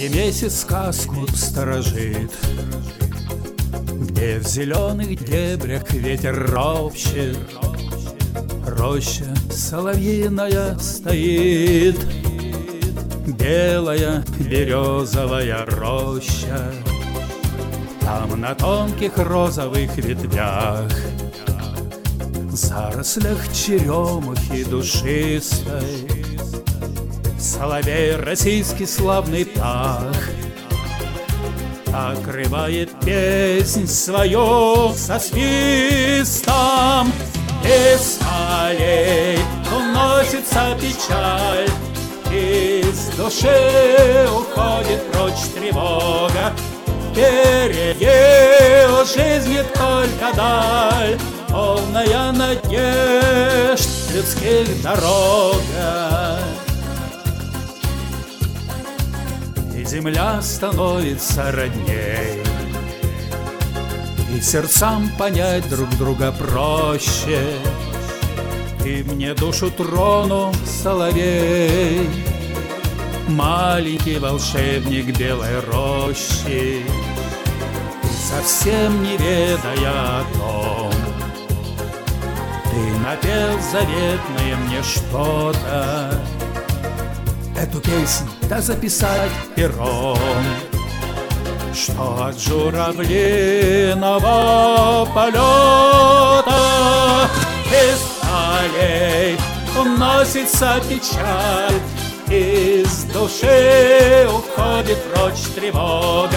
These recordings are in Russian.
И месяц сказку сторожит, где в зеленых дебрях ветер ропщет. Роща соловьиная стоит, белая березовая роща. Там на тонких розовых ветвях, в зарослях черемухи душистой, соловей, российский славный птах, окрывает песнь свою со свистом. Из полей уносится печаль, из души уходит прочь тревога. Впереди у жизни только даль, полная надежд людских дорога. И земля становится родней, и сердцам понять друг друга проще. И мне душу тронул соловей, маленький волшебник белой рощи, и совсем не ведая о том, ты напел заветное мне что-то. Эту песнь да записать пером, что от журавлиного полета из полей уносится печаль, из души уходит прочь тревога.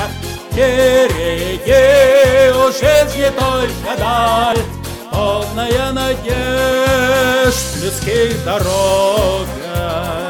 Впереди у жизни только даль, полная надежд людских дорога.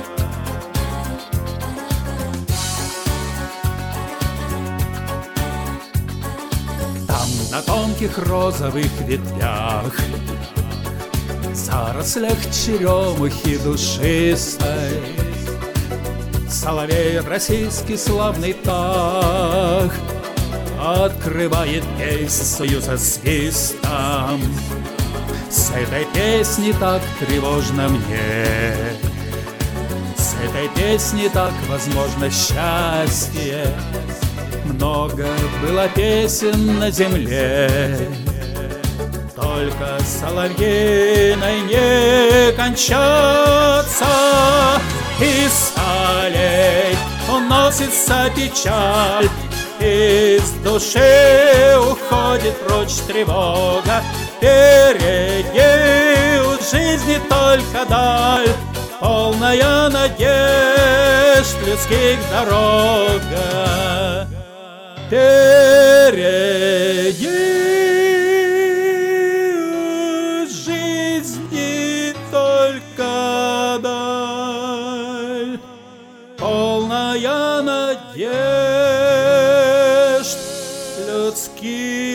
Там на тонких розовых ветвях, в зарослях черемухи душистой, соловей, российский славный птах, открывает песнь свою со свистом. С этой песни так тревожно мне, с этой песни так возможно счастье. Много было песен на земле, только соловьиной не кончаться. Из полей уносится печаль, из души уходит прочь тревога. Впереди у жизни только даль, полная надежд людских дорога. Впереди у жизни только даль, полная надежд людских